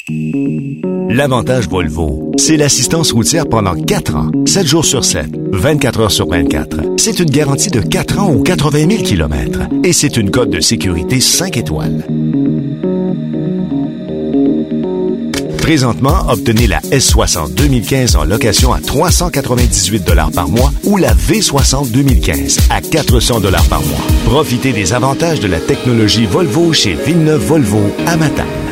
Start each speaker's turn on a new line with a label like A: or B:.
A: L'avantage Volvo, c'est l'assistance routière pendant 4 ans, 7 jours sur 7, 24 heures sur 24. C'est une garantie de 4 ans ou 80 000 km. Et c'est une cote de sécurité 5 étoiles. Présentement, obtenez la S60 2015 en location à 398 $ par mois ou la V60 2015 à 400 $ par mois. Profitez des avantages de la technologie Volvo chez Villeneuve Volvo à Matane.